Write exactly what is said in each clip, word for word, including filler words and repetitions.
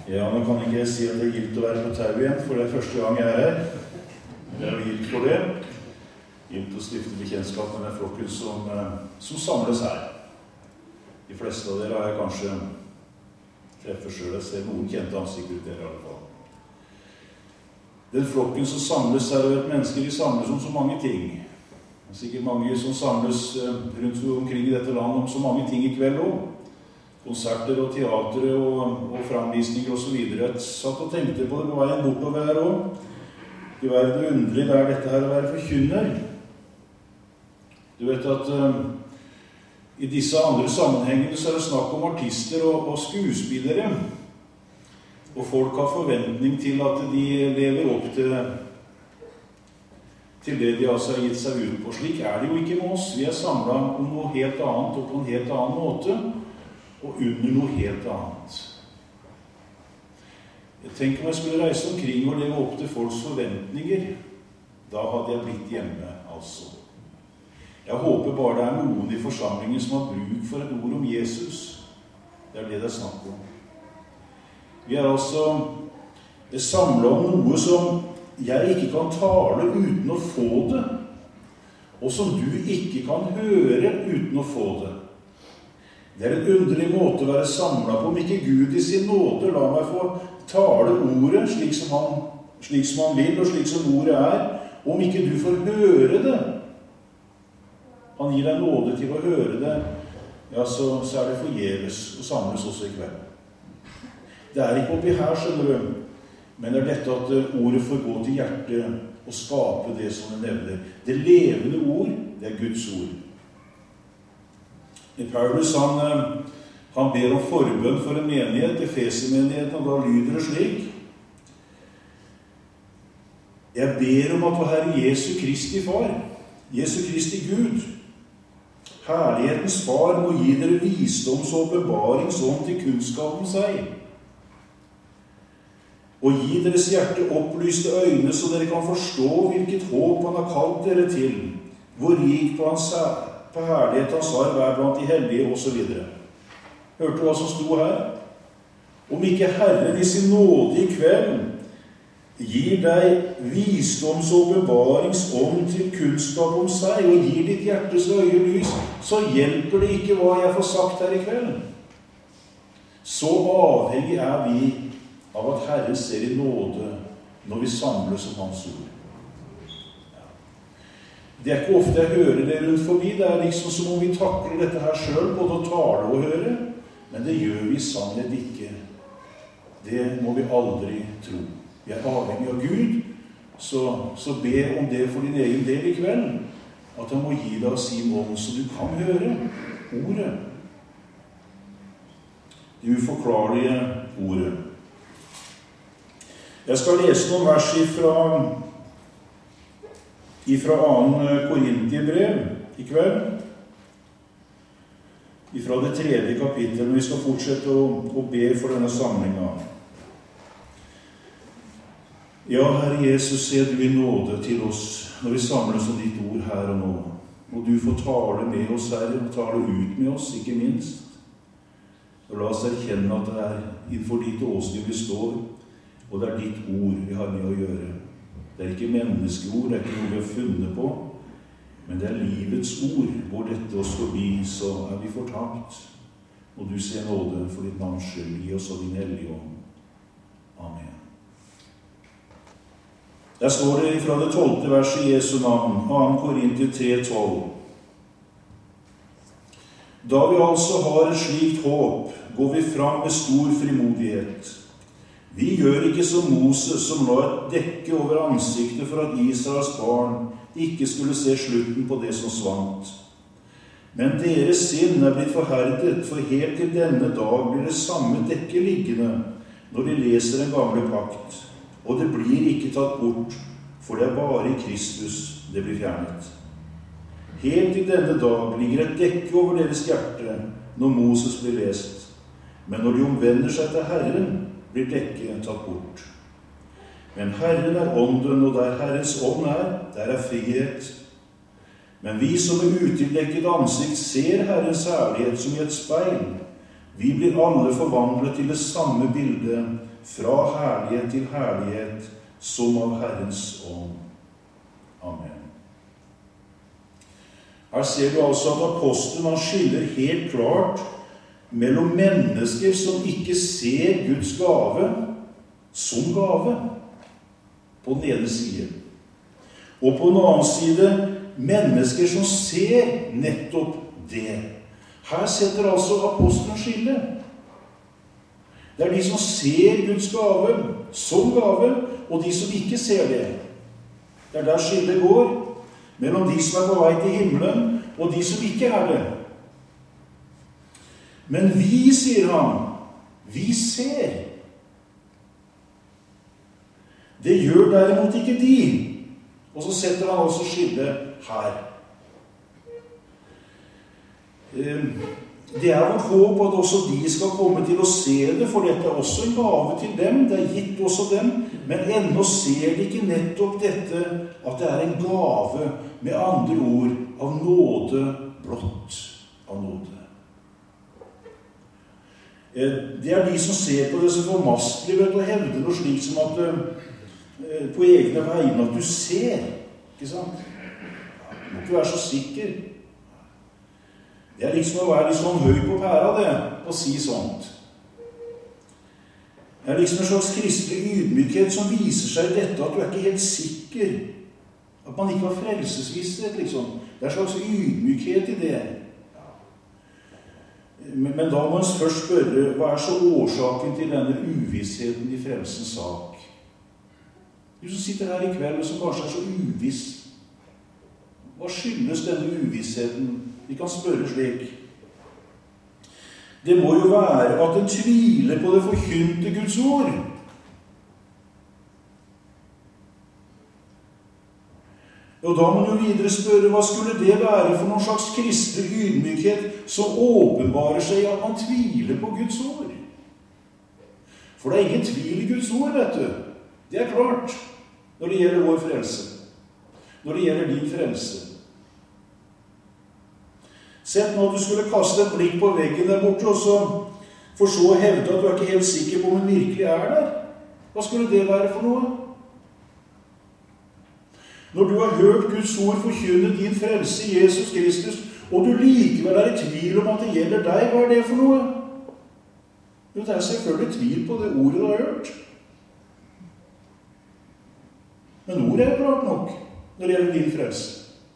Ja, nå kan ikke jeg si at det er gilt å være på tau igjen, for det er første gang jeg er her. Det er gilt for det. Gilt å stifte bekjentskap med den flokken som, som samles her. De fleste av dere har jeg kanskje treffer selv. Jeg ser noen kjente ansikter ut der i alle fall. Den flokken som samles her, og et mennesker, de samles om så mange ting. Det er sikkert mange som samles rundt omkring i dette landet om så mange ting i kveld også. Konserter og teater og, og framvisninger og så videre. Jeg satt og tenkte på det på veien bortover her også. I verden underlig det er dette her å være forkynner. Du vet at um, i disse andre sammenhengene så er det snakk om artister og, og skuespillere. Og folk har forventning til at de lever opp til, til det de altså har gitt seg ut på. Slik er det jo ikke med oss. Vi er samlet om noe helt annet og på en helt annen måte. Og under noe helt annet. Jeg tenker om jeg skulle reise omkring og leve opp til folks forventninger, da hadde jeg blitt hjemme, altså. Jeg håper bare det er noen i forsamlingen som har bruk for et ord om Jesus. Det er det det er snakk om. Vi er altså samlet om noe som jeg ikke kan tale uten å få det, og som du ikke kan høre uten å få det. Det er en underlig måte å være samlet på, om ikke Gud i sin nåde la meg få tale ordet slik som han, slik som han vil, og slik som ordet er, og om ikke du får høre det. Han gir deg nåde til å høre det, ja, så, så er det forgjeves å samles også i kveld. Det er ikke oppi her, skjønner du, men det er dette at ordet får gå til hjertet og skape det som det nevner. Det levende ord, det er Guds ord. Paulus han, han ber om forbønn for en menighet, Efesermenigheten, og da lyder det slik: Jeg ber om at vår Herre Jesu Kristi Far, Jesu Kristi Gud, herlighetens Far, må gi dere visdoms- og åpenbaringsånd til kunnskap om seg, og gi deres hjerte opplyste øyne, så dere kan forstå hvilket håp han har kalt dere til, hvor rik på hans sær på herlighet hans arv er blant de hellige, og så videre. Hørte du hva som sto her? Om ikke Herren i sin nåde i kveld gir deg visdoms- og åpenbaringsånd til kunnskap om seg, og gir ditt hjertes øye lys, så hjelper det ikke hva jeg får sagt her i kveld. Så avhengig er vi av at Herren ser i nåde når vi samles om hans ord. Det er ikke ofte jeg hører det rundt forbi. Det er liksom som om vi takler dette her selv, både å tale og høre. Men det gjør vi sannhet ikke. Det må vi aldri tro. Vi er avhengig av Gud, så, så be om det for din egen del i kveld. At han må gi deg sin ånd, så du kan høre ordet. Det uforklarlige ordet. Jeg skal lese noen vers fra ifra annen Korintiebrev i kveld, ifra det tredje kapittel, men vi skal fortsette å, å be for denne samlingen. Ja, Herre Jesus, se du i nåde til oss når vi samles om ditt ord her og nå. Og du får tale med oss, Herre, og tale ut med oss, ikke minst. Og la oss erkjenne at det er innenfor ditt åsyn vi står, og det er ditt ord vi har med å gjøre. Det er ikke menneskeord, det er ikke noe vi har funnet på, men det er livets ord. Hvor dette oss forbi, så er vi fortapt. Og du ser nåde for ditt navns skyld, gi oss av din hellige ånd. Amen. Der står det fra det tolvte verset i Jesu navn, annen Korintier tre tolv. Da vi altså har et slikt håp, går vi fram med stor frimodighet. Vi gjør ikke som Moses, som la et dekke over ansiktet for at Israels barn ikke skulle se slutten på det som svant. Men deres sinn er blitt forherdet, for helt til denne dag blir det samme dekke liggende når de leser den gamle pakt, og det blir ikke tatt bort, for det er bare i Kristus det blir fjernet. Helt til denne dag ligger et dekke over deres hjerte når Moses blir lest, men når de omvender seg til Herren, blir dekket tatt bort. Men Herren er ånden, og der Herrens ånd er, der er frihet. Men vi som med utildekket ansikt ser Herrens herlighet som i et speil, vi blir alle forvandlet til det samme bildet fra herlighet til herlighet, som av Herrens ånd. Amen. Her ser du altså at apostelen han skiller helt klart mellom mennesker som ikke ser Guds gave som gave, på den ene siden, og på den annen side mennesker som ser nettopp det. Her setter altså apostelen skille. Det er de som ser Guds gave som gave, og de som ikke ser det. Det er der skillet går, mellom de som er på vei til himmelen, og de som ikke er det. Men vi, sier han, vi ser. Det gjør derimot ikke de. Og så setter han altså skillet her. Det er vårt håp at også de skal komme til å se det, for dette er også en gave til dem, det er gitt også dem, men ennå ser de ikke nettopp dette, at det er en gave, med andre ord, av nåde, blott av nåde. Det er de som ser på det som formastelig, vet du, og hevder noe slik som at på egne vegne at du ser, ikke sant? Du må ikke være så sikker. Det er liksom å være litt sånn høy på pæra, det, og si sånt. Det er liksom en slags kristelig ydmykhet som viser seg i dette, at du er ikke helt sikker. At man ikke har frelsesvisshet, liksom. Det er en slags ydmykhet i det. Men, men da må man først spørre, hva er så årsaken til denne uvissheten i frelsens sak? Du som sitter her i kveld, og som kanskje er så uviss. Hva skyldes denne uvissheten? Vi kan spørre slik. Det må jo være at en tviler på det forkynte Guds ord. Og da må man jo videre spørre, hva skulle det være for noen slags kristelig ydmykhet som åpenbarer seg i at man tviler på Guds ord? For det er ingen tvil i Guds ord, vet du. Det er klart, når det gjelder vår frelse. Når det gjelder din frelse. Sett nå at du skulle kaste et blikk på veggen der borte, og så for så å hevde at du er ikke helt sikker på om den virkelig er der. Hva skulle det være for noe? Når du har hørt Guds ord forkynne din frelse i Jesus Kristus, og du likevel er i tvil om at det gjelder deg, hva er det for noe? Jo, det er selvfølgelig tvil på det ordet du har hørt. Men ordet er klart nok når det gjelder din frelse.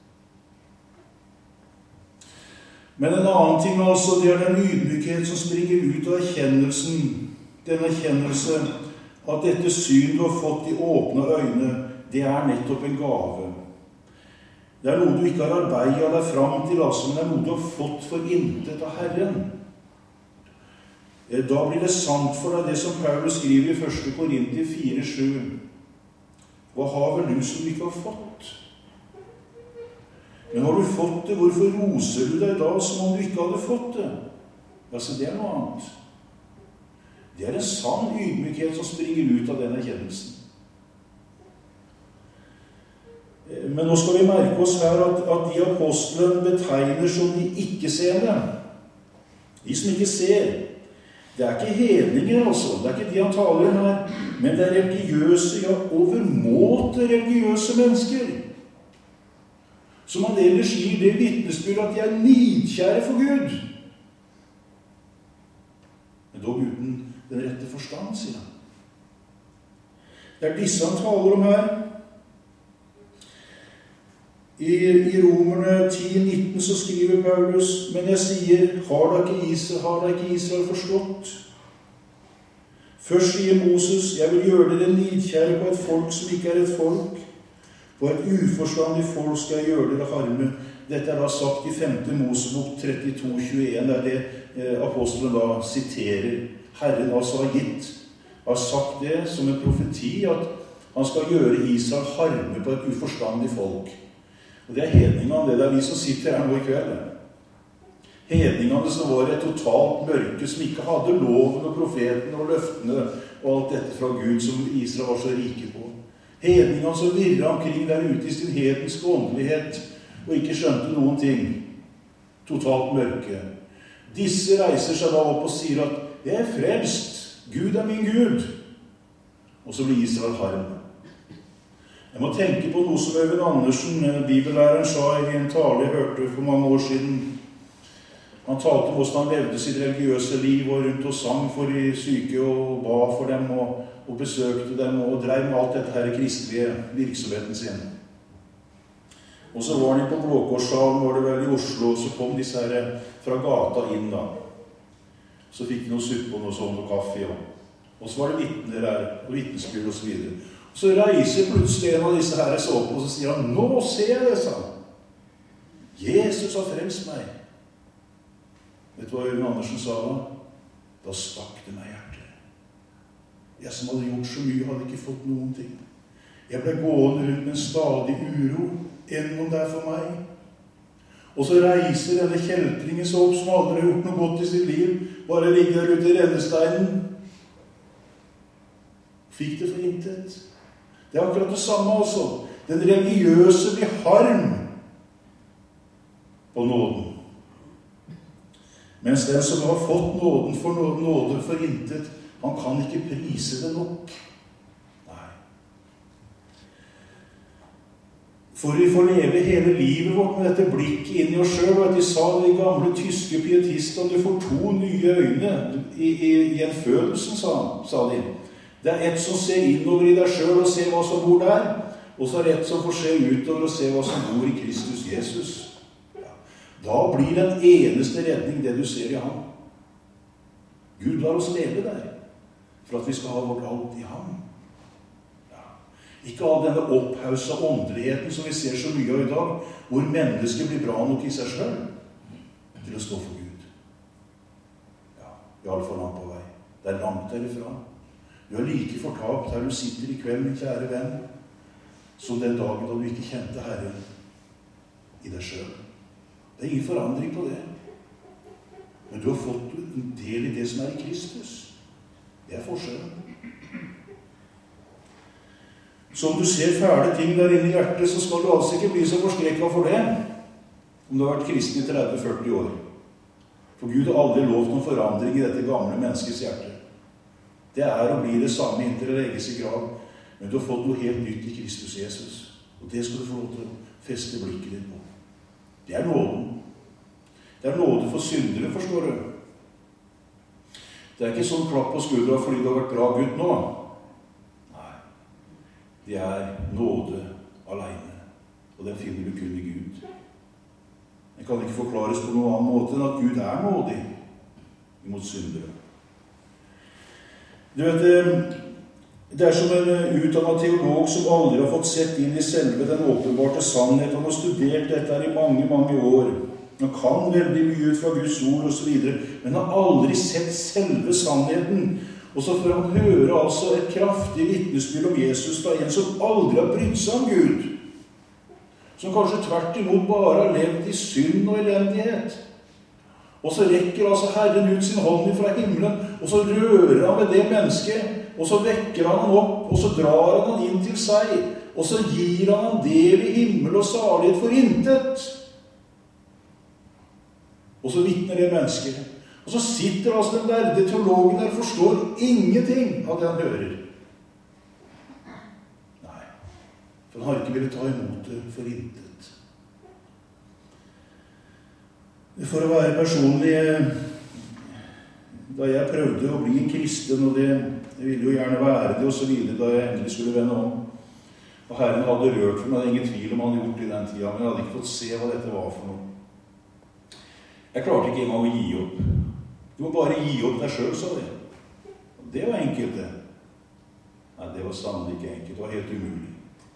Men en annen ting altså, det er den ydmykhet som springer ut av erkjennelsen, den erkjennelse at dette syn du har fått i åpne øyne, det er nettopp en gave. Det er noe du ikke har arbeidet deg fram til, altså, men det er noe du har fått for intet av Herren. Da blir det sant for deg det som Paulus skriver i første Korinter fire sju. Hva har vel du som du ikke har fått? Men har du fått det, hvorfor roser du deg da som om du ikke hadde fått det? Altså, det er noe annet. Det er en sann ydmykhet som springer ut av den erkjennelsen. Men nå skal vi merke oss her at, at de apostlene betegner som de ikke-seende. De som ikke ser. Det er ikke hedninger, altså. Det er ikke de han taler om her. Men det er religiøse, ja, overmåte religiøse mennesker. Som han ellers gir det vitnesbyrd at de er nidkjære for Gud. Men dog uten den rette forstand, sier han. Det er disse han taler om her. I, i Romerne ti nitten så skriver Paulus, men jeg sier, har da ikke Israel, har da ikke Israel forstått? Først sier Moses, jeg vil gjøre dere nidkjære på et folk som ikke er et folk. På et uforstandig folk skal jeg gjøre dere harme. Dette er da sagt i femte Mosebok trettito tjueen, der det eh, apostelen da siterer. Herren altså har gitt, har sagt det som en profeti, at han skal gjøre Israel harme på et uforstandig folk. Og det er hedningene, det er vi som sitter her nå i kveld. Hedningene som var et totalt mørke, som ikke hadde loven og profeten og løftene og alt dette fra Gud som Israel var så rike på. Hedningene som virret omkring der ute i sin hedenske åndelighet og ikke skjønte noen ting. Totalt mørke. Disse reiser seg da opp og sier at jeg er frelst. Gud er min Gud. og så blir Israel harm. Jeg må tenke på noe som Øyvind Andersen, bibellæreren, sa i en tale jeg hørte for mange år siden. Han talte om hvordan han levde sitt religiøse liv, og rundt og sang for de syke, og ba for dem, og, og besøkte dem, og drev med alt dette her kristelige virksomheten sin. Og så var han på Blå Kors-salen, var det vel i Oslo, og så kom disse her fra gata inn da. Så fikk de noe suppe og noe sånt, og kaffe, ja. Og så var det vittner her, og vittnesbyrd og så videre. Så reiser plutselig en av disse her så opp, og så sier han, nå ser jeg det, sa han. Jesus har frelst meg. Vet du hva Øyvind Andersen sa da? Da stakk det meg hjertet. Jeg som hadde gjort så mye, hadde ikke fått noen ting. Jeg ble gående rundt med en stadig uro, enn om det er for meg. Og så reiser denne kjeltringen så opp, som aldri har gjort noe godt i sitt liv, bare ligger der ute i rennesteinen. Fikk det for intet. Det er akkurat det samme altså. Den religiøse blir harm på nåden. Mens den som har fått nåden for nåde for intet, han kan ikke prise det nok. Nei. For vi får leve hele livet vårt med dette blikket inn i oss selv, og de sa de gamle tyske pietistene, du får to nye øyne i, i, i en fødelsen, sa, sa de. Det er ett som ser innover i deg selv og ser hva som bor der, og så er det ett som får se utover og se hva som bor i Kristus Jesus. Ja. Da blir den eneste redning det du ser i ham. Gud lar oss leve der, for at vi skal ha vårt alt i ham. Ja. Ikke all denne opphausa åndeligheten som vi ser så mye av i dag, hvor mennesket blir bra nok i seg selv til å stå for Gud. Ja, i alle fall langt på vei. Det er langt derifra. Du er like fortapt her du sitter i kveld, min kjære venn, som den dagen da du ikke kjente Herren i deg selv. Det er ingen forandring på det. Men du har fått en del i det som er i Kristus. Det er forskjellen. Så om du ser fæle ting der inne i hjertet, så skal du altså ikke bli så forskrekket for det, om du har vært kristen i tretti til førti år. For Gud har aldri lovt noen forandring i dette gamle menneskets hjerte. Det er å bli det samme inntil det legges i grav, men du har fått noe helt nytt i Kristus Jesus. Og det skal du få lov til å feste blikket ditt på. Det er nåden. Det er nåde for syndere, forstår du. Det er ikke sånn klapp på skuldra fordi du har vært bra Gud nå. Nei. Det er nåde alene, og den finner du kun i Gud. Det kan ikke forklares på noen annen måte enn at Gud er nådig imot syndere. Du vet, det er som en utdannet teolog som aldri har fått sett inn i selve den åpenbarte sannhet. Han har studert dette her i mange, mange år. Han kan veldig mye ut fra Guds ord og så videre, men han har aldri sett selve sannheten. Og så får han høre altså et kraftig vittnesbyrd om Jesus fra en som aldri har brydd seg om Gud. Som kanskje tvert imot bare har levd i synd og elendighet. Og så rekker altså Herren ut sin hånd fra himmelen, og så rører han ved det mennesket, og så vekker han han opp, og så drar han han inn til seg, og så gir han han del i himmel og salighet for intet. Og så vittner det mennesket. Og så sitter altså den lærde teologen der og forstår ingenting av det han hører. Nei, for han har ikke villet ta imot det for intet. For å være personlig, da jeg prøvde å bli en kristen, og det, jeg ville jo gjerne være det og så videre, da jeg endelig skulle vende om, og Herren hadde rørt for meg, det er ingen tvil om han gjort det i den tida, men jeg hadde ikke fått se hva dette var for noe. Jeg klarte ikke engang å gi opp. Du må bare gi opp deg selv, sa det. Det var enkelt, det. Nei, det var sannelig ikke enkelt, det var helt umulig.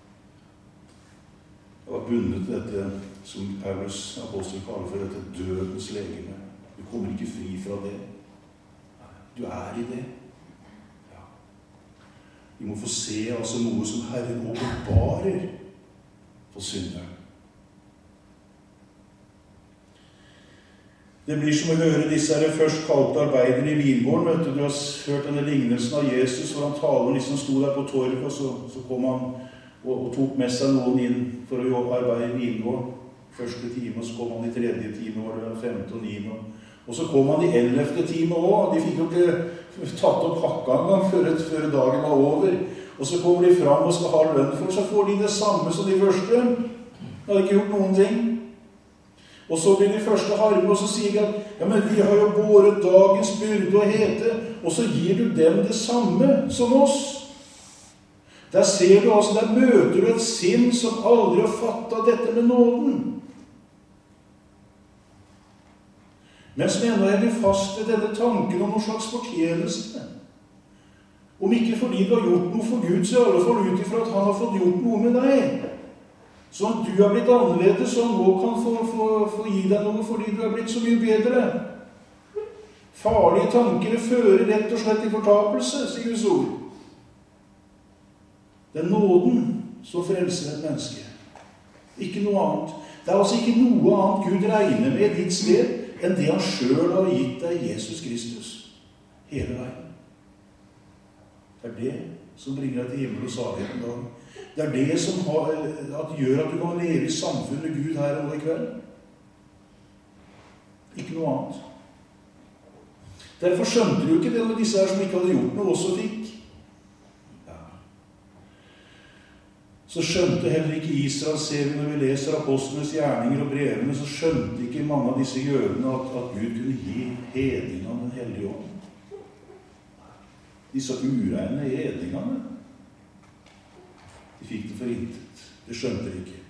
Jeg var bundet til dette, som Paulus apostel kaller for dette dødens legeme. Du kommer ikke fri fra det. Du er i det. Ja. Vi må få se altså noe som Herren åpenbarer for synderen. Det blir som å høre disse her først kalte arbeidere i vingården. Vet du, du har hørt denne lignelsen av Jesus, hvor han taler liksom sto der på torget, og så, så kom han og, og tok med seg noen inn for å jobbe arbeide i vingården. Første time, og så kom han i tredje time, var det femte og niende. Og så kom han i ellevte time også. De fikk jo ikke tatt opp hakka en gang før, før dagen var over. Og så kommer de fram og skal ha lønn for, så får de det samme som de første. De hadde ikke gjort noen ting. Og så blir de første harme, og så sier de at ja, men vi har jo båret dagens byrde og hete, og så gir du dem det samme som oss. Der ser du altså, der møter du et sinn som aldri har fattet dette med nåden. Men som ennå holder fast ved denne tanken om noen slags fortjeneste. Om ikke fordi du har gjort noe for Gud, så i alle fall ut ifra at han har fått gjort noe med deg. Så at du har blitt annerledes, og nå kan få, få, få gi deg noe fordi du har blitt så mye bedre. Farlige tanker fører rett og slett i fortapelse, sier Guds ord. Det er nåden som frelser et menneske. Ikke noe annet. Det er altså ikke noe annet Gud regner med i ditt sted enn det han selv har gitt deg, Jesus Kristus. Hele veien. Det er det som bringer deg til himmel og salighet en dag. Det er det som har, at gjør at du kan leve i samfunn med Gud her og i kveld. Ikke noe annet. Derfor skjønte du ikke det med disse her som ikke hadde gjort noe, også fikk. Ja. Så skjønte heller ikke Israel, ser vi når vi leser apostlenes gjerninger og brevene, så skjønte ikke mange av disse jødene at, at Gud kunne gi hedningene den hellige ånd. Disse ureine hedningene. De fikk det for intet. Det skjønte de ikke.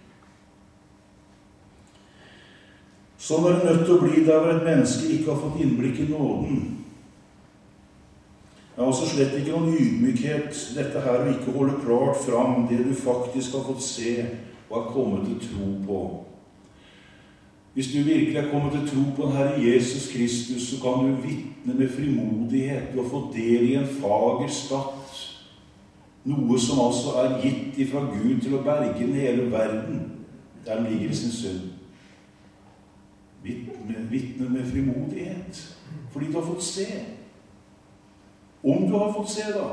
Sånn er det nødt til å bli der hvor et menneske ikke har fått innblikk i nåden. Det er også slett ikke noen ydmykhet, dette her å ikke holde klart fram det du faktisk har fått se og har kommet til tro på. Hvis du virkelig har kommet til tro på den Herre Jesus Kristus, så kan du vitne med frimodighet. Du har fått del i en fager skatt. Noe som altså er gitt ifra Gud til å berge den hele verden, der den ligger i sin synd. Vitne med frimodighet, fordi du har fått se. Om du har fått se, da.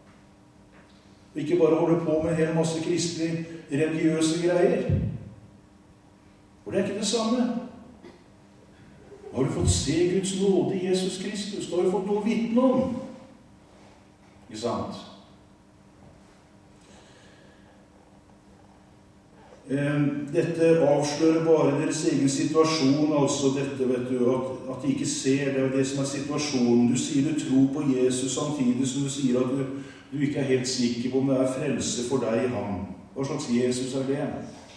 Ikke bare holde på med en hel masse kristne, religiøse greier. For det er ikke det samme. Har du fått se Guds nåde i Jesus Kristus, da har du fått noe å vitne om. Ikke sant? Dette avslører bare deres egen situasjon, altså dette, vet du, at, at de ikke ser det, det som er situasjonen. Du sier du tror på Jesus samtidig som du sier at du, du ikke er helt sikker på om det er frelse for deg i ham. Hva slags Jesus er det?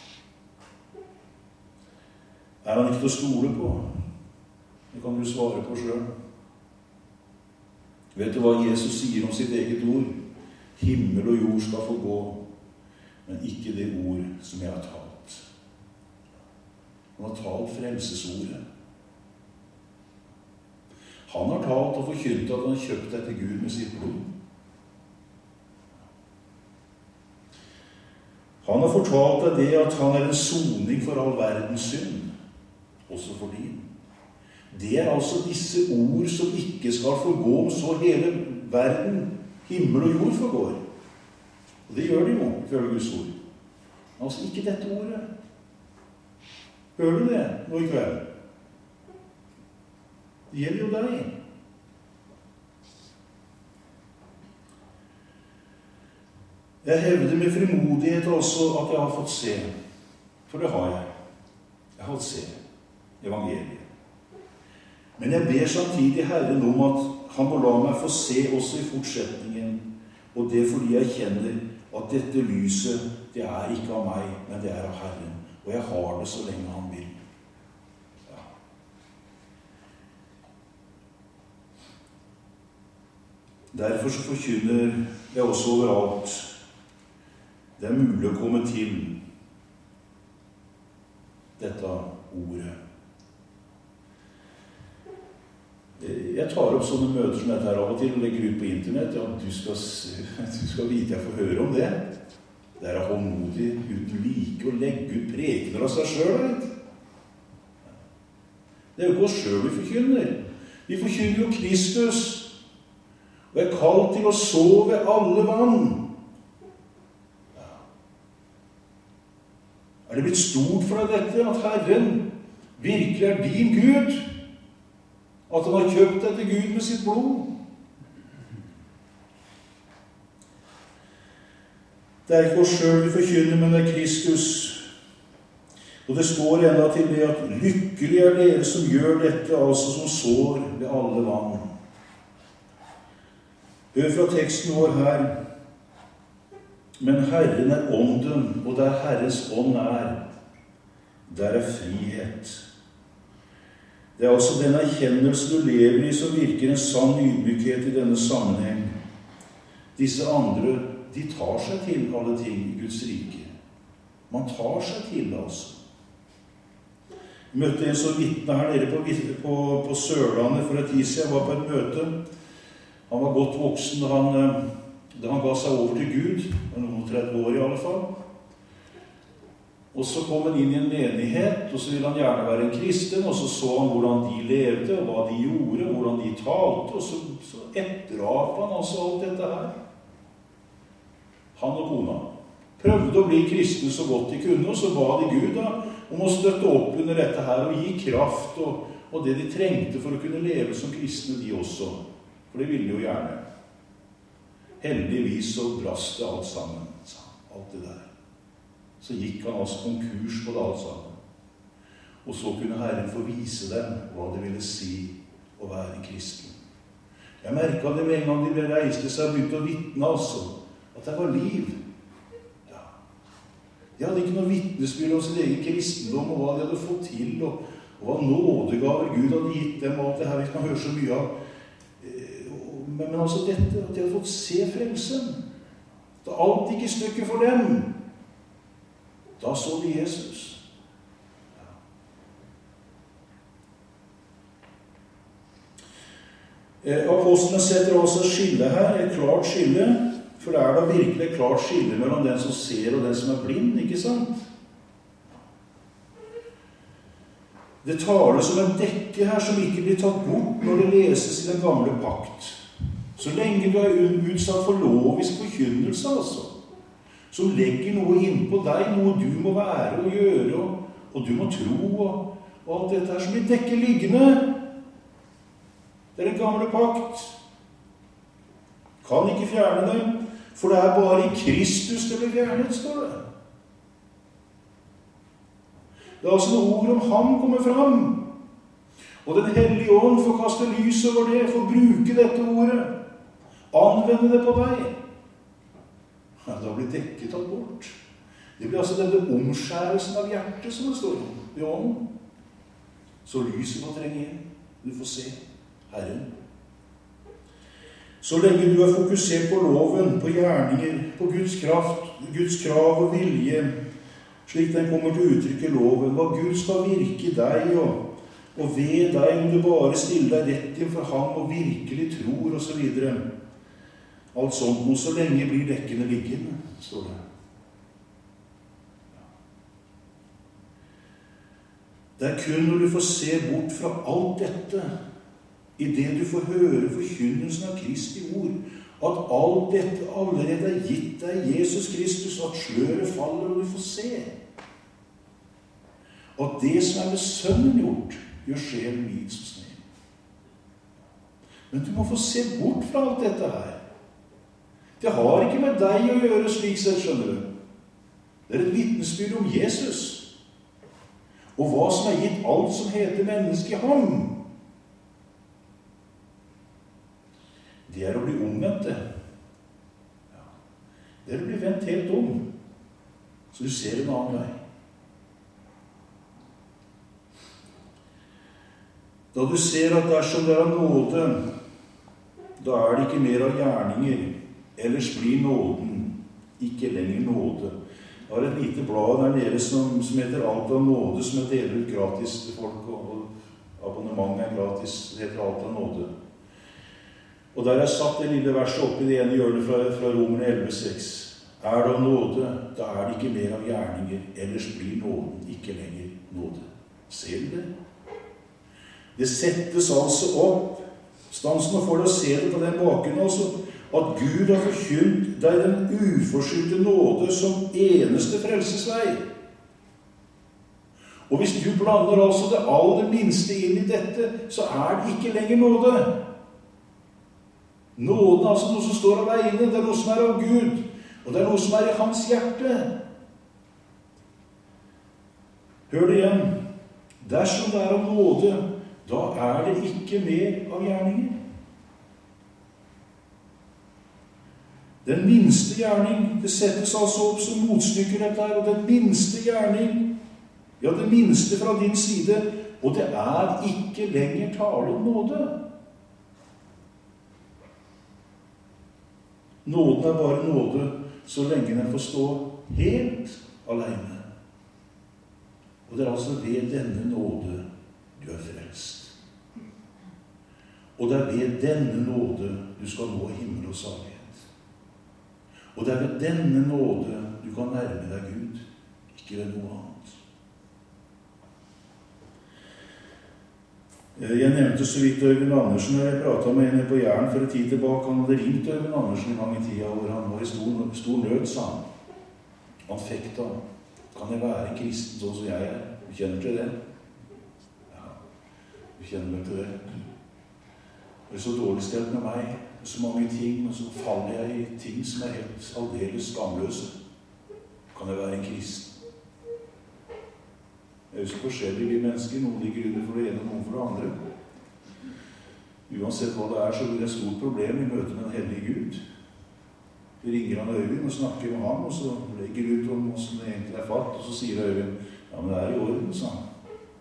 Er han ikke til å stole på? Det kan du svare på selv. Vet du hva Jesus sier om sitt eget ord? Himmel og jord skal få gå, men ikke det ord som jeg har talt. Han har talt frelsesordet. Han har talt og forkynt at han har kjøpt deg til Gud med sitt blod. Han har fortalt deg det at han er en soning for all verdens synd, også for din. Det er altså disse ord som ikke skal forgå, om så hele verden, himmel og jord forgår. Og det gjør de jo, ifølge Guds ord. Altså ikke dette ordet. Hører du det nå i kveld? Det gjelder jo deg. Jeg hevder med frimodighet også at jeg har fått se. For det har jeg. Jeg har fått se evangeliet. Men jeg ber samtidig Herren om at han må la meg få se også i fortsetningen. Og det fordi jeg kjenner at dette lyset, det er ikke av meg, men det er av Herren. Og jeg har det så lenge han vil. Ja. Derfor så forkynner jeg også overalt. Det er mulig å komme til dette ordet. Jeg tar opp sånne møter som dette her av og til og legger ut på internett. Ja, du skal, du skal vite jeg får høre om det. Det er håndmodig uten like å legge ut prekener av seg selv. Det er jo ikke oss selv vi forkynner. Vi forkynner jo Kristus. Og er kalt til å sove alle vann. Ja. Er det blitt stort for deg dette, at Herren virkelig er din Gud? At han har kjøpt deg til Gud med sitt blod? Det er ikke oss selv vi forkynner, men det er Kristus. Og det står enda til det at lykkelig er dere som gjør dette, altså som sår ved alle vann. Hør fra teksten vår her. Men Herren er ånden, og der Herrens ånd er, der er frihet. Det er altså den erkjennelse du lever i som virker en sann ydmykhet i denne sammenheng. Disse andre, de tar seg til alle ting i Guds rike. Man tar seg til, altså. Jeg møtte en som vitne her nede på, på, på Sørlandet for et tid siden. Jeg var på et møte. Han var godt voksen da han, da han ga seg over til Gud. Det var noen tretti år i alle fall. Og så kom han inn i en menighet, og så ville han gjerne være en kristen, og så så han hvordan de levde, og hva de gjorde, og hvordan de talte, og så, så etterap han altså alt dette her. Han og kona prøvde å bli kristne så godt de kunne, og så ba de Gud da, om å støtte opp under dette her, og gi kraft, og, og det de trengte for å kunne leve som kristne de også. For det ville de jo gjerne. Heldigvis så brast det alt sammen, alt det der. Så gikk han altså konkurs på det alt sammen. Og så kunne Herren få vise dem hva det ville si å være kristen. Jeg merket det med en gang de ble reiste seg og begynte å vitne, altså, at det var liv. Ja. De hadde ikke noe vitnesbyrd om sin egen kristendom, og hva de hadde fått til, og, og hva nådegaver Gud hadde gitt dem, og alt det her vi kan høre så mye av. Men, men altså dette, at de hadde fått se frelsen. Det er alt ikke stykker for dem. Da så de Jesus. Ja. Eh, Apostlene setter altså skille her, et klart skille, for det er da virkelig et klart skille mellom den som ser og den som er blind, ikke sant? Det tales om en dekke her som ikke blir tatt bort når det leses i den gamle pakt. Så lenge du er utsatt for lovisk forkynnelse, altså, som legger noe inn på deg, noe du må være og gjøre, og, og du må tro, og, og alt dette her som blir dekket liggende. Det er en gamle pakt. Kan ikke fjerne det, for det er bare i Kristus det blir fjernet, står det. Det er altså noe ord om ham kommer fram, og den hellige ånd får kaste lys over det, får bruke dette ordet, anvende det på deg. Ja, da blir dekket tatt bort. Det blir altså denne omskjærelsen av hjertet som det står i ånden. Så lyset må trenge inn. Du får se Herren. Så lenge du er fokusert på loven, på gjerninger, på Guds kraft, Guds krav og vilje, slik den kommer til å uttrykke loven, hva Gud skal virke i deg, og, og ved deg om du bare stiller deg rett inn for ham og virkelig tror, og så videre. Alt sånt, og så lenge blir dekkene liggende, står det. Det er kun når du får se bort fra alt dette, i det du får høre forkynnelsen av Kristi ord, at alt dette allerede er gitt deg, Jesus Kristus, at sløret faller, og du får se. At det som er med Sønnen gjort, gjør sjelen min som snev. Men du må få se bort fra alt dette her. Det har ikke med deg å gjøre slik sett, skjønner du. Det er et vitnesbyrd om Jesus, og hva som er gitt alt som heter menneske i ham. Det er å bli omvendt, det. Ja. Det er å bli vendt helt om, så du ser en annen vei. Da du ser at dersom det er av nåde, da er det ikke mer av gjerninger, ellers blir nåden ikke lenger nåde. Jeg har et lite blad der nede som, som heter Alt av nåde, som jeg deler ut gratis til folk, og abonnement er gratis. Det heter Alt av nåde. Og der er satt det lille verset oppe i det ene hjørnet fra, fra Romerne elleve seks. Er det av nåde, da er det ikke mer av gjerninger, ellers blir nåden ikke lenger nåde. Ser du det? Det settes altså opp. Stansen og får deg å se det på den bakgrunnen, altså, at Gud har forkynt deg den uforskyldte nåde som eneste frelsesvei. Og hvis du blander altså det aller minste inn i dette, så er det ikke lenger nåde. Nåden er altså noe som står alene, det er noe som er av Gud. Og det er noe som er i hans hjerte. Hør det igjen. Dersom det er om nåde, da er det ikke mer av gjerninger. Den minste gjerning, det settes altså opp som motstykker dette her, og den minste gjerning, ja, det minste fra din side, og det er ikke lenger tale om nåde. Nåden er bare nåde så lenge den får stå helt alene. Og det er altså ved denne nåde du er frelst. Og det er ved denne nåde du skal nå himmel og salighet. Og det er ved denne nåde du kan nærme deg Gud, ikke ved noe annet. Jeg nevnte så vidt Øyvind Andersen, og jeg pratet med henne på Jæren for en tid tilbake. Han hadde ringt Øyvind Andersen i mange tider, hvor han var i stor, stor nød, sa han. Han fekta. Kan jeg være en kristen sånn som jeg er? Du kjenner til det? Ja, du kjenner vel til det. Det er så dårlig stelt med meg, så mange ting, og så faller jeg i ting som er helt aldeles skamløse. Kan jeg være en kristen? Det er jo så forskjellige vi mennesker. Noen ligger under for det ene, og noen for det andre. Uansett hva det er, så blir det et stort problem i møte med den hellige Gud. Vi ringer han Øyvind og snakker med ham, og så legger ut om hvordan det egentlig er fatt, og så sier Øyvind, ja, men det er i orden, sa han.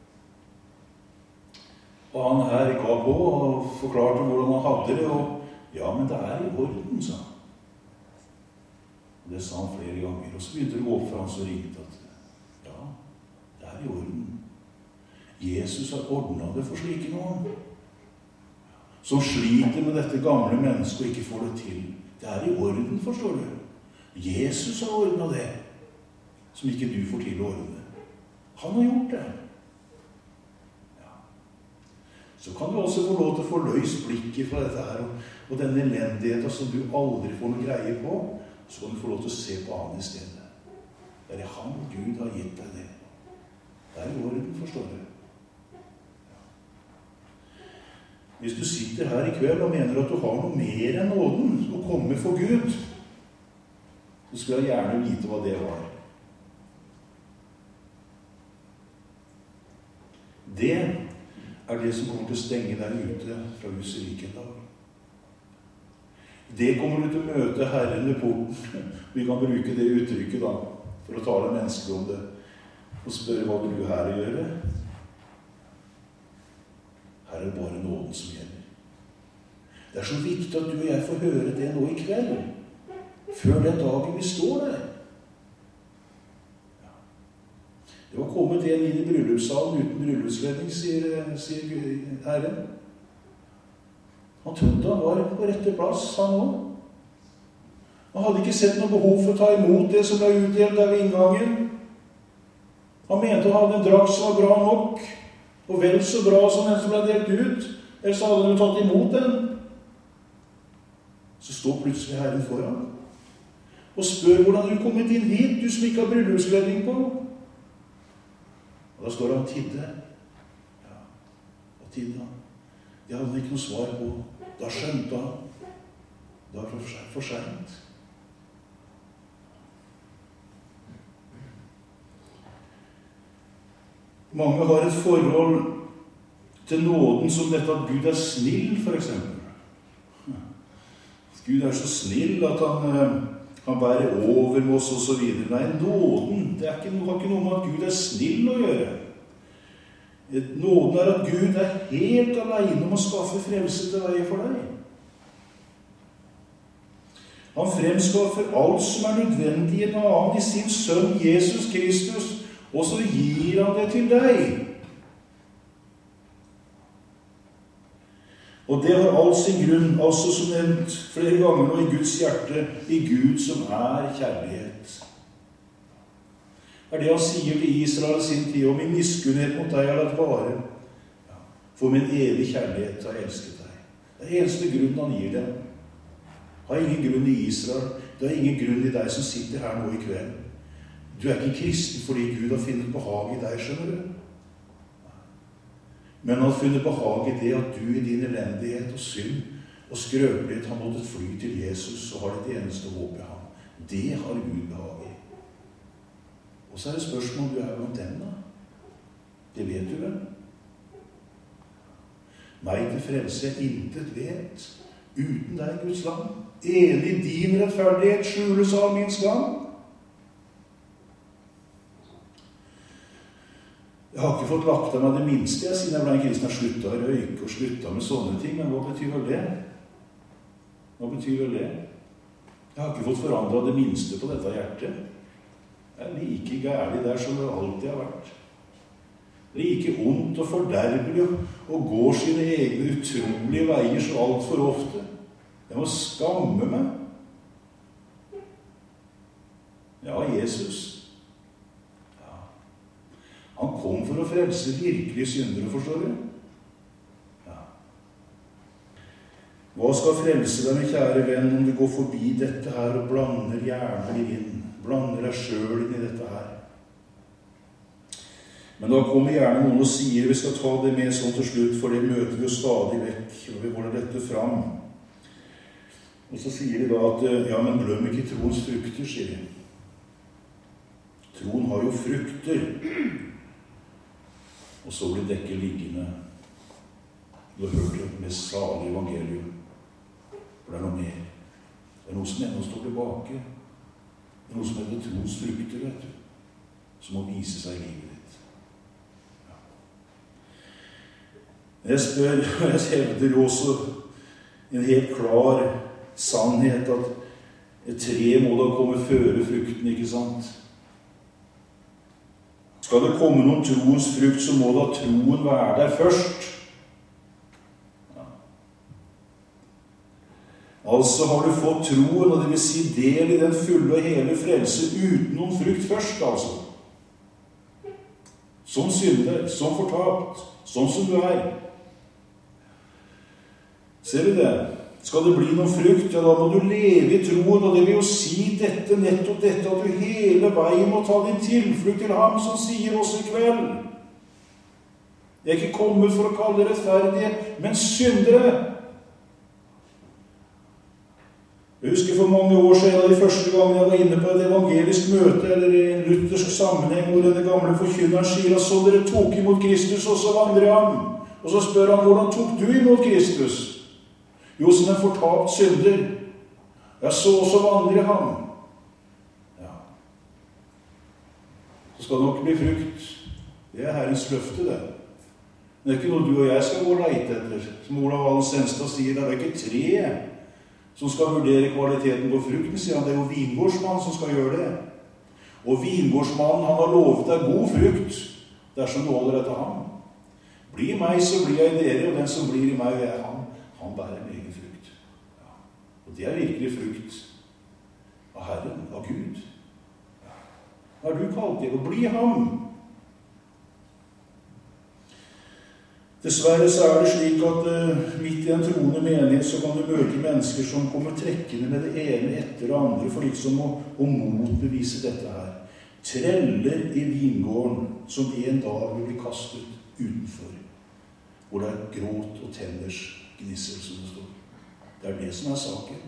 Og han her ga på og forklarte hvordan han hadde det, og ja, men det er i orden, sa han. Og det sa han flere ganger, og så begynte det å gå opp for han, så ringte at ja, det er i orden. Jesus har ordnet det for slike noen. Som sliter med dette gamle mennesket og ikke får det til. Det er i orden, forstår du. Jesus har ordnet det, som ikke du får til å ordne. Han har gjort det. Ja. Så kan du også få lov til å få løst blikket fra dette her, og, og denne elendigheten som du aldri får noe greie på, så kan du få lov til å se på han i stedet. Det er han Gud har gitt deg det. Det er i orden, forstår du. Hvis du sitter her i kveld og mener at du har noe mer enn nåden å komme for Gud, så skulle jeg gjerne vite hva det var. Det er det som kommer til å stenge deg ute fra huset rik en dag. Det kommer du til å møte Herren ved porten. Vi kan bruke det uttrykket da, for å tale mennesker om det, og spørre hva vil du her gjøre? Her er det bare nåden som gjelder. Det er så viktig at du og jeg får høre det nå i kveld, før den dagen vi står der. Ja. Det var kommet en inn i bryllupssalen uten bryllupsledning, sier, sier Herren. Han trodde han var på rette plass, han også. Han hadde ikke sett noe behov for å ta imot det som ble utdelt der ved inngangen. Han mente han hadde en drakt som var bra nok, og vel så bra som den som ble delt ut, ellers hadde han jo tatt imot den. Så står plutselig Herren foran og spør hvordan du kommet inn hit, du som ikke har bryllupskledning på. Og da står han og tidde. Ja, og tidde han. Det hadde han ikke noe svar på. Da skjønte han. Da var det for sent. Mange har et forhold til nåden som dette at Gud er snill, for eksempel. Gud er så snill at han kan bære over med oss og så videre. Nei, nåden, det er ikke, har ikke noe med at Gud er snill å gjøre. Nåden er at Gud er helt alene om å skaffe frelse til vei for deg. Han fremskaffer alt som er nødvendig i en annen i sin sønn Jesus Kristus, og så gir han det til deg. Og det har all sin grunn, altså som nevnt flere ganger nå, i Guds hjerte, i Gud som er kjærlighet. Det er det han sier til Israel i sin tid, og min miskunnhet mot deg har latt vare. Ja, for min evige kjærlighet har elsket deg. Det er eneste grunn han gir dem. Har ingen grunn i Israel, det er ingen grunn i deg som sitter her nå i kveld. Du er ikke kristen fordi Gud har funnet behag i deg, skjønner du? Men han har funnet behag i det at du i din elendighet og synd og skrøpelighet har måttet fly til Jesus og har ditt eneste håp i ham. Det har Gud behag i. Og så er det spørsmål om du er blant dem da. Det vet du vel? Meg til frelse jeg intet vet, uten deg, Guds land. Enig din rettferdighet skjules av min skam. Jeg har ikke fått lagt av meg det minste, jeg, siden jeg ble en kristen har sluttet å røyke og sluttet med sånne ting. Men hva betyr vel det? Hva betyr vel det? Jeg har ikke fått forandret det minste på dette hjertet. Jeg er like gærlig der som det alltid har vært. Like ondt og forderbelig og går sine egne utrolige veier så alt for ofte. Jeg må skamme meg. Ja, Jesus. Ja. Han kom for å frelse virkelig syndere, forstår du? Ja. Hva skal frelse deg, min kjære venn, om du går forbi dette her og blander hjernen inn, blander deg selv inn i dette her? Men da kommer gjerne noen og sier, vi skal ta det med sånn til slutt, for det møter vi jo stadig vekk, og vi holder dette fram. Og så sier de da at, ja, men glem ikke troens frukter, sier de. Troen har jo frukter. Og så blir dekket liggende. Du har hørt det med salig evangelium. For det er noe mer. Det er noe som ennå står tilbake. Det er noe som heter troens frukter, vet du. Som må vise seg i livet ditt. Ja. Jeg spør, og jeg hevder jo også en helt klar sannhet at et tre må da komme føre frukten, ikke sant? Skal det komme noen troens frukt, så må da troen være der først. Ja. Altså har du fått troen, og det vil si del i den fulle og hele frelse uten noen frukt først, altså. Som synder, som fortapt, sånn som du er. Ser du det? Skal det bli noen frukt, ja, da må du leve i troen, og det vil jo si dette, nettopp dette, at du hele veien må ta din tilflukt til ham som sier oss i kveld. Jeg er ikke kommet for å kalle det rettferdige, men syndere. Jeg husker for mange år siden, de første gangen jeg var inne på et evangelisk møte, eller i en luthersk sammenheng, hvor denne gamle forkynneren sier at så dere tok imot Kristus, og så vandrer han. Og så spør han, hvordan tok du imot Kristus? Jo, som en fortapt synder. Ja, så også vandrer han. Ja. Så skal det nok bli frukt. Det er Herrens løfte, det. Det er ikke noe du og jeg skal gå og leite etter. Som Olav Allen Senstad sier, det er ikke tre som skal vurdere kvaliteten på frukten, sier han. Det er jo vingårdsmannen som skal gjøre det. Og vingårdsmannen, han har lovet deg god frukt, dersom du holder etter ham. Bli i meg, så blir jeg i dere, og den som blir i meg, er ham. Han bærer en egen frukt. Ja. Og det er virkelig frukt av Herren, av Gud. Ja. Hva har du kalt det? Å bli ham. Dessverre så er det slik at uh, midt i en troende menighet så kan du møte mennesker som kommer trekkende med det ene etter det andre for liksom å, å motbevise dette her. Treller i vingården som en dag vil bli kastet utenfor, hvor det er gråt og tenners gnissel, som det står. Det er det som er saken.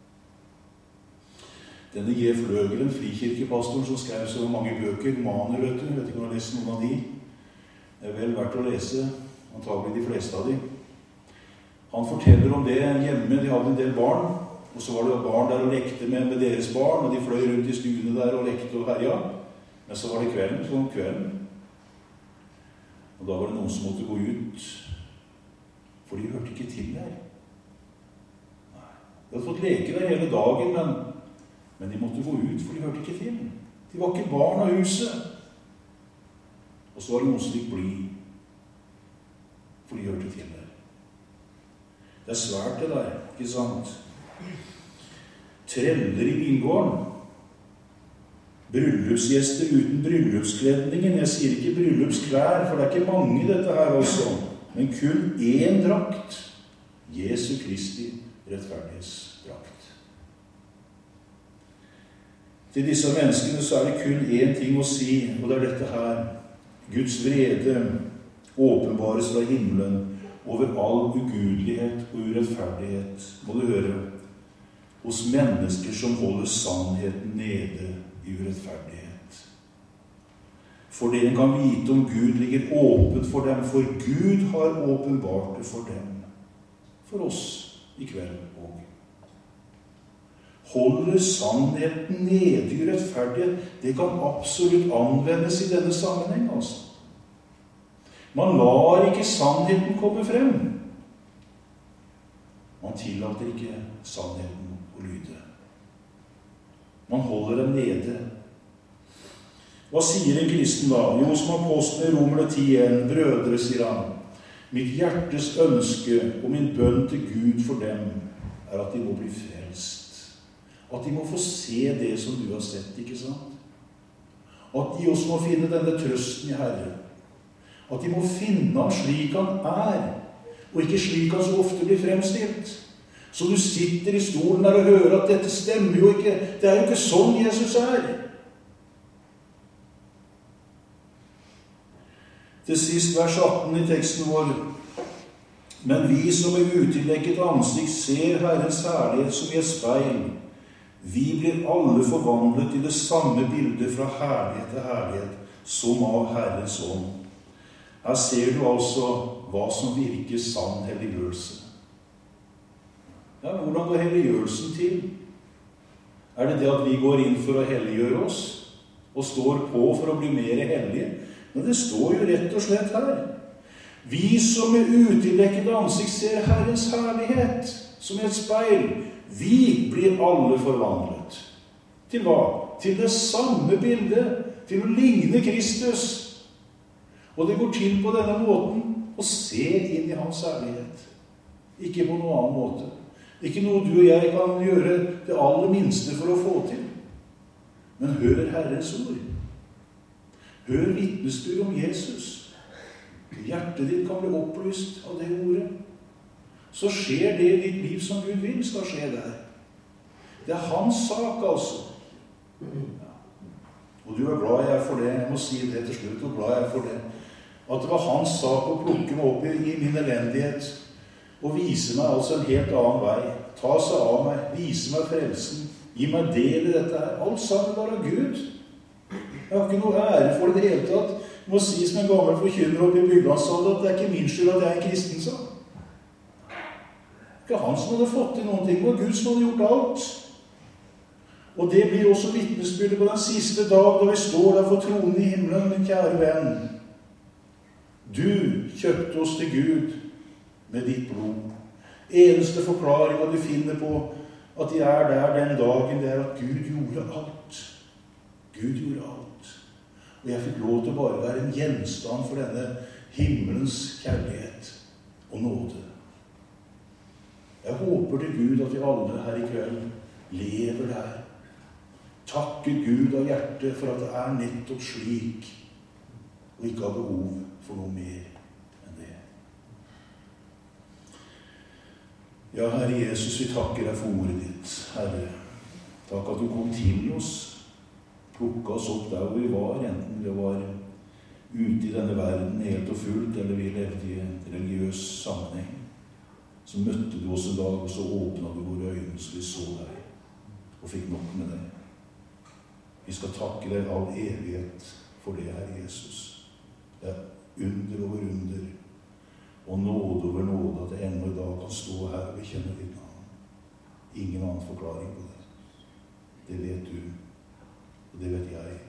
Denne J. Fløgelen, frikirkepastoren som skrev så mange bøker, romaner, vet du, jeg vet ikke om du har lest noen av de. Det er vel verdt å lese, antagelig de fleste av de. Han forteller om det hjemme, de hadde en del barn, og så var det barn der og lekte med, med deres barn, og de fløy rundt i stuene der og lekte og herja. Men så var det kvelden, så kom kvelden. Og da var det noen som måtte gå ut, for de hørte ikke til der. Nei. De hadde fått leke der hele dagen, men, men de måtte gå ut, for de hørte ikke til. De var ikke barn av huset. Og så var det noen som fikk bli, for de hørte til der. Det er svært det der, ikke sant? Treller i vingården. Bryllupsgjester uten bryllupskledningen. Jeg sier ikke bryllupsklær, for det er ikke mange i dette her også. Men kun én drakt. Jesu Kristi rettferdighetsdrakt. Til disse menneskene så er det kun én ting å si, og det er dette her. Guds vrede åpenbares fra himmelen over all ugudelighet og urettferdighet. Må du høre. hos mennesker som holder sannheten nede i urettferdighet. For det en kan vite om Gud ligger åpent for dem, for Gud har åpenbart det for dem. For oss i kveld også. Holder sannheten nede i urettferdighet, det kan absolutt anvendes i denne sammenheng, altså. Man lar ikke sannheten komme frem. Man tillater ikke sannheten å lyde. Man holder den nede. Hva sier en kristen da? Jo, som apostelen i Romerne ti en, brødre, sier han, mitt hjertes ønske og min bønn til Gud for dem er at de må bli frelst. At de må få se det som du har sett, ikke sant? At de også må finne denne trøsten i Herren. At de må finne ham slik han er, og ikke slik han så ofte blir fremstilt. Så du sitter i stolen der og hører at dette stemmer jo ikke. Det er jo ikke sånn Jesus er. Til sist vers atten i teksten vår. Men vi som med utildekket ansikt ser Herrens herlighet som i et speil, vi blir alle forvandlet i det samme bildet fra herlighet til herlighet, som av Herrens ånd. Her ser du altså hva som virker sann helliggjørelse. Ja, hvordan går helliggjørelsen til? Er det det at vi går inn for å helliggjøre oss, og står på for å bli mer hellige? Men det står jo rett og slett her. Vi som med utildekket ansikt ser Herrens herlighet, som i et speil, vi blir alle forvandlet. Til hva? Til det samme bildet, til å ligne Kristus. Og det går til på denne måten å se inn i hans herlighet. Ikke på noen annen måte. Ikke noe du og jeg kan gjøre det aller minste for å få til. Men hør Herrens ord. Hør vitnesbyrd om Jesus. Hjertet ditt kan bli opplyst av det ordet. Så skjer det i ditt liv som Gud vil skal skje der. Det er hans sak, altså. Ja. Og du er glad jeg er for det. Jeg må si det til slutt, og glad jeg er for det. At det var hans sak å plukke meg opp i, i min elendighet, og vise meg altså en helt annen vei. Ta seg av meg, vise meg frelsen, gi meg del i dette her. Alt sammen var av Gud. Jeg har ikke noe ære for det hele tatt. Jeg må si som en gammel forkynner oppe i Byglandshallen at det er ikke min skyld at jeg er kristen, sa. Det er ikke han som hadde fått til noen ting, det var Gud som hadde gjort alt. Og det blir også vitnesbyrdet på den siste dag da vi står der for tronen i himmelen, min kjære venn. Du kjøpte oss til Gud med ditt blod. Eneste forklaringen du finner på at de er der den dagen, det er at Gud gjorde alt. Gud gjorde alt. Og jeg fikk lov til å bare være en gjenstand for denne himmelens kjærlighet og nåde. Jeg håper til Gud at vi alle her i kveld lever der. Takker Gud av hjertet for at det er nettopp slik, og ikke har behov for noe mer enn det. Ja, Herre Jesus, vi takker deg for ordet ditt, Herre. Takk at du kom til oss, plukket oss opp der hvor vi var, enten vi var ute i denne verden helt og fullt, eller vi levde i en religiøs sammenheng. Så møtte du oss en dag, og så åpnet du våre øyne, så vi så deg, og fikk nok med deg. Vi skal takke deg all evighet for det, Herre Jesus. Det er under over under, og nåde over nåde, at jeg ennå i dag kan stå her og bekjenne ditt navn. Ingen annen forklaring på det. Det vet du, og det vet jeg.